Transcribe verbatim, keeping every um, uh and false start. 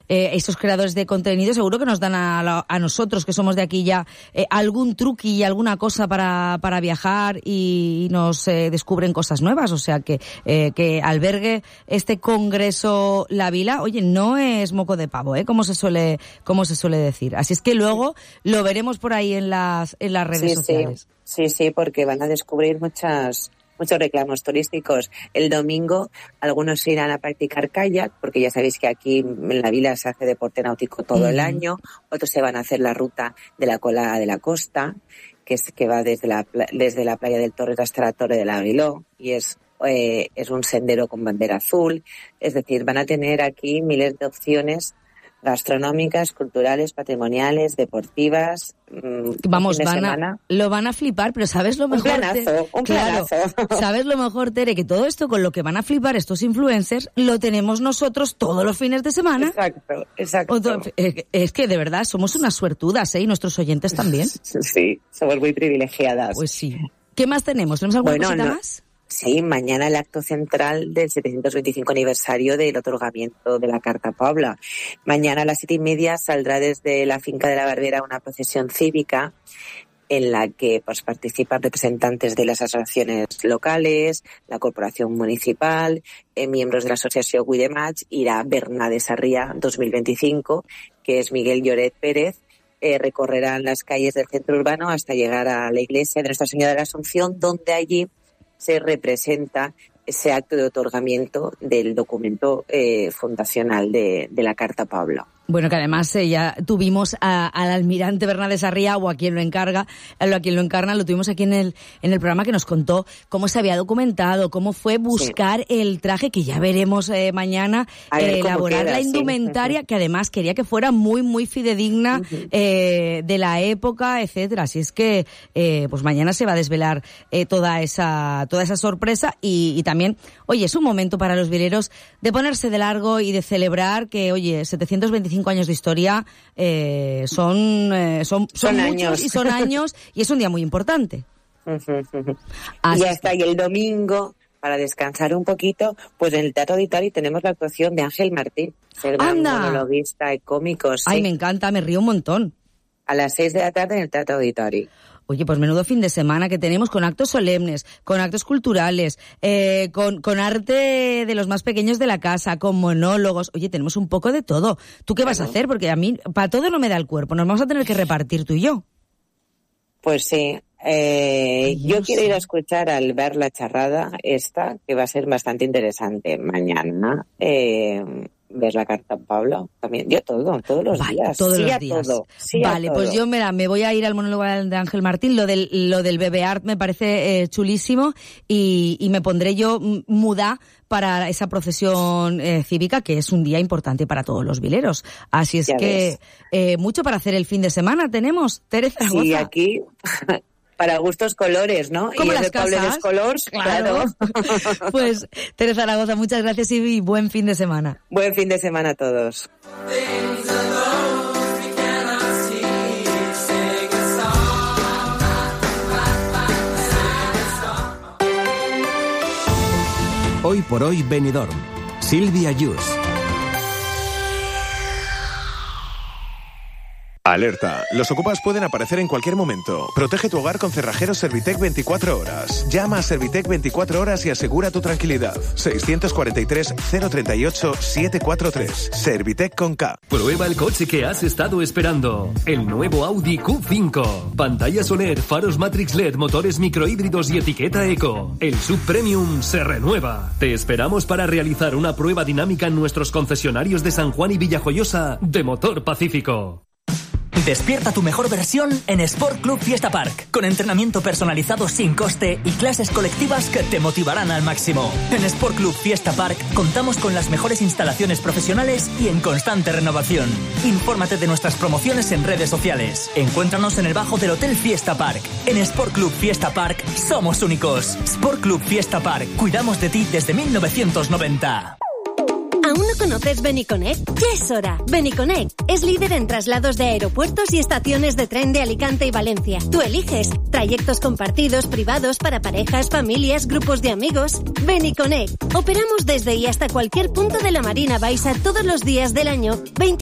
eh, estos creadores de contenido seguro que nos dan a, la, a nosotros, que somos de aquí ya, eh, algún truqui y alguna cosa para, para viajar y, y nos eh, descubren cosas nuevas. O sea que, eh, que albergue este Congreso La Vila, oye, no es moco de pavo, ¿eh? Como se suele, como se suele decir. Así es que luego lo veremos por ahí en las, en las redes sí, sociales. Sí, sí, sí, porque van a descubrir muchas... muchos reclamos turísticos. El domingo algunos se irán a practicar kayak, porque ya sabéis que aquí en la vila se hace deporte náutico todo mm. el año. Otros se van a hacer la ruta de la Cola de la Costa, que es que va desde la desde la playa del Torres hasta la Torre del Aguiló, y es eh, es un sendero con bandera azul. Es decir, van a tener aquí miles de opciones gastronómicas, culturales, patrimoniales, deportivas. Vamos, van a, lo van a flipar, pero ¿sabes lo mejor? Un planazo, Tere? un claro, planazo. ¿Sabes lo mejor, Tere? Que todo esto con lo que van a flipar estos influencers lo tenemos nosotros todos los fines de semana. Exacto, exacto. Otro, es que de verdad somos unas suertudas, ¿eh? Y nuestros oyentes también. Sí, somos muy privilegiadas. Pues sí. ¿Qué más tenemos? ¿Tenemos alguna bueno, cosita no. más? Sí, mañana el acto central del setecientos veinticinco aniversario del otorgamiento de la Carta Pobla. Mañana a las siete y media saldrá desde la finca de la Barbera una procesión cívica en la que pues participan representantes de las asociaciones locales, la corporación municipal, eh, miembros de la asociación Guidemach, irá Bernade Sarria dos mil veinticinco, que es Miguel Lloret Pérez. Eh, recorrerán las calles del centro urbano hasta llegar a la iglesia de Nuestra Señora de la Asunción, donde allí se representa ese acto de otorgamiento del documento eh, fundacional de, de la Carta Pobla. Bueno, que además eh, ya tuvimos a, al almirante Bernade Sarria, o a quien lo encarga, a quien lo encarna, lo tuvimos aquí en el en el programa, que nos contó cómo se había documentado, cómo fue buscar sí. el traje, que ya veremos eh, mañana, eh, elaborar queda, la indumentaria, sí. que además quería que fuera muy, muy fidedigna uh-huh. eh, de la época, etcétera. Así es que, eh, pues mañana se va a desvelar eh, toda esa toda esa sorpresa y, y también, oye, es un momento para los vileros de ponerse de largo y de celebrar que, oye, setecientos veinticinco años de historia eh, son, eh, son, son, son muchos años. y son años y es un día muy importante. Y ya está, y el domingo, para descansar un poquito, pues en el Teatro Auditori tenemos la actuación de Ángel Martín, el gran monologuista y cómico. Sí. Ay, me encanta, me río un montón. A las seis de la tarde en el Teatro Auditori. Oye, pues menudo fin de semana que tenemos, con actos solemnes, con actos culturales, eh, con, con arte de los más pequeños de la casa, con monólogos. Oye, tenemos un poco de todo. ¿Tú qué vas bueno. a hacer? Porque a mí, para todo no me da el cuerpo. Nos vamos a tener que repartir tú y yo. Pues sí. Eh, Ay, yo quiero sé. ir a escuchar al ver la charrada esta, que va a ser bastante interesante mañana. Eh... ¿Ves la Carta Pobla? También, yo todo, todos los vale, días. Todos sí los a días. Todo, sí vale, a pues todo. yo me, me voy a ir al monólogo de Ángel Martín. Lo del, lo del bebé art me parece eh, chulísimo y, y me pondré yo muda para esa procesión eh, cívica, que es un día importante para todos los vileros. Así es ya que eh, mucho para hacer el fin de semana tenemos, Teresa. Sí, aquí... Para gustos colores, ¿no? Como y las es de casas. Colors, claro. claro. Pues, Teresa Zaragoza, muchas gracias y buen fin de semana. Buen fin de semana a todos. Hoy por hoy Benidorm. Silvia Yus. Alerta. Los ocupas pueden aparecer en cualquier momento. Protege tu hogar con cerrajeros Servitec veinticuatro horas. Llama a Servitec veinticuatro horas y asegura tu tranquilidad. seiscientos cuarenta y tres, cero treinta y ocho, setecientos cuarenta y tres. Servitec con K. Prueba el coche que has estado esperando. El nuevo Audi Q cinco. Pantallas O L E D, faros Matrix L E D, motores microhíbridos y etiqueta Eco. El subpremium se renueva. Te esperamos para realizar una prueba dinámica en nuestros concesionarios de San Juan y Villajoyosa de Motor Pacífico. Despierta tu mejor versión en Sport Club Fiesta Park, con entrenamiento personalizado sin coste y clases colectivas que te motivarán al máximo. En Sport Club Fiesta Park contamos con las mejores instalaciones profesionales y en constante renovación. Infórmate de nuestras promociones en redes sociales. Encuéntranos en el bajo del Hotel Fiesta Park. En Sport Club Fiesta Park somos únicos. Sport Club Fiesta Park, cuidamos de ti desde mil novecientos noventa. ¿Aún no conoces Beniconnect? Ya es hora. Beniconnect es líder en traslados de aeropuertos y estaciones de tren de Alicante y Valencia. Tú eliges trayectos compartidos, privados, para parejas, familias, grupos de amigos. Beniconnect. Operamos desde y hasta cualquier punto de la Marina Baixa todos los días del año. veinte